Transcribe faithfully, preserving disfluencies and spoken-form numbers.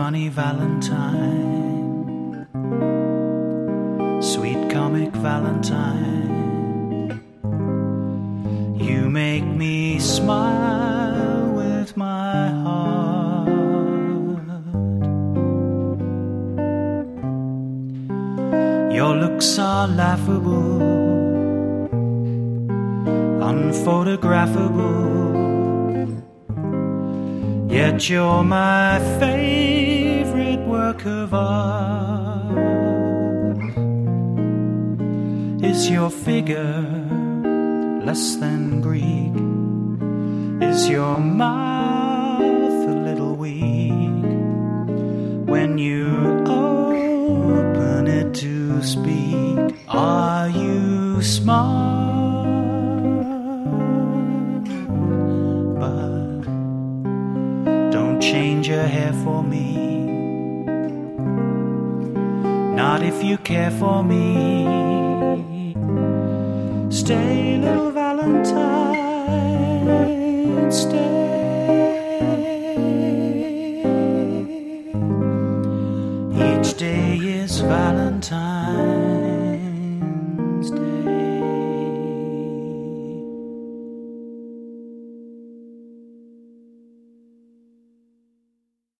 funny Valentine, sweet comic Valentine. You make me smile with my heart. Your looks are laughable, unphotographable, yet you're my favorite work of art. Is your figure less than Greek? Is your mouth a little weak when you open it to speak? Are you smart? But don't change your hair for me, not if you care for me. Stay, little Valentine, stay. Each day is Valentine's Day.